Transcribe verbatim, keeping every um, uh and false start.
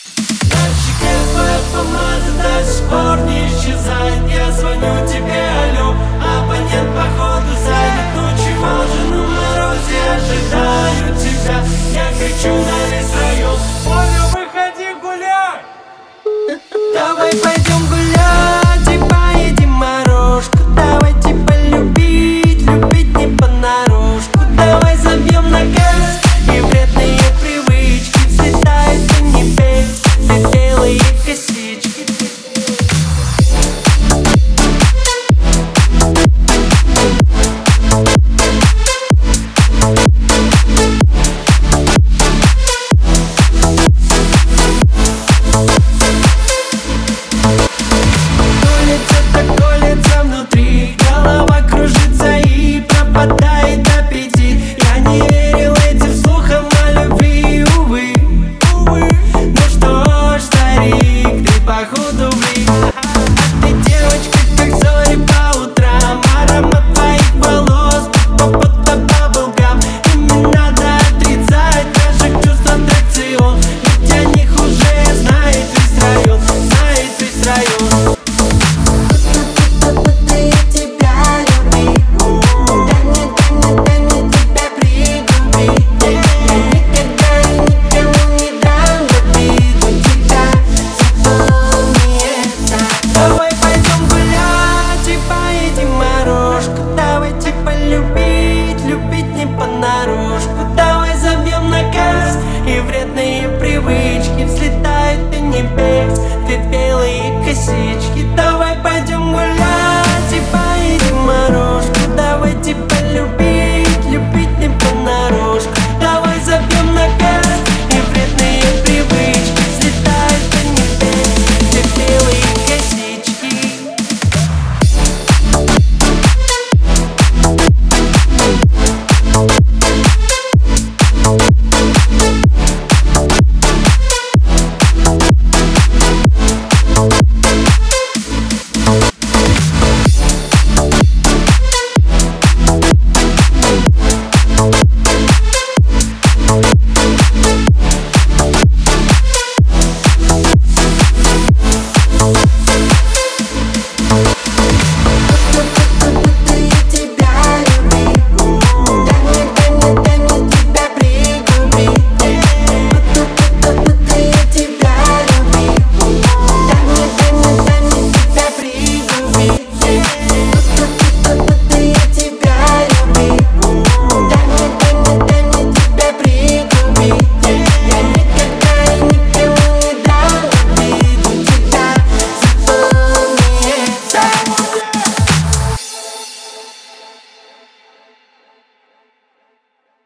На щеке твоя помада до сих пор не исчезает. Я звоню тебе, алло, абонент походу занят. Ну чего же на морозе ожидаю тебя? Я кричу на весь район: Оля, выходи гулять! Давай пойдем гулять и поедем морожку. Давайте полюбить, любить не понарошку. Давай забьем на газ, и вредные привычки взлетают до небес, две белые косички. Колется так колется внутри, голова кружится и пропадает аппетит. Я не верил этим слухам о любви, увы, увы. Ну что ж, старик, ты походу влип. А ты девочка, как зори по утрам. Аромат твоих волос, будто баблгам. И не надо отрицать наших чувств аттракцион, ведь о них уже знает весь район, знает весь район. Давай пойдем гулять и поедем морожку. Давайте полюбить, любить не понарошку. Давай забьем на газ, и вредные привычки взлетают до небес, две белые косички.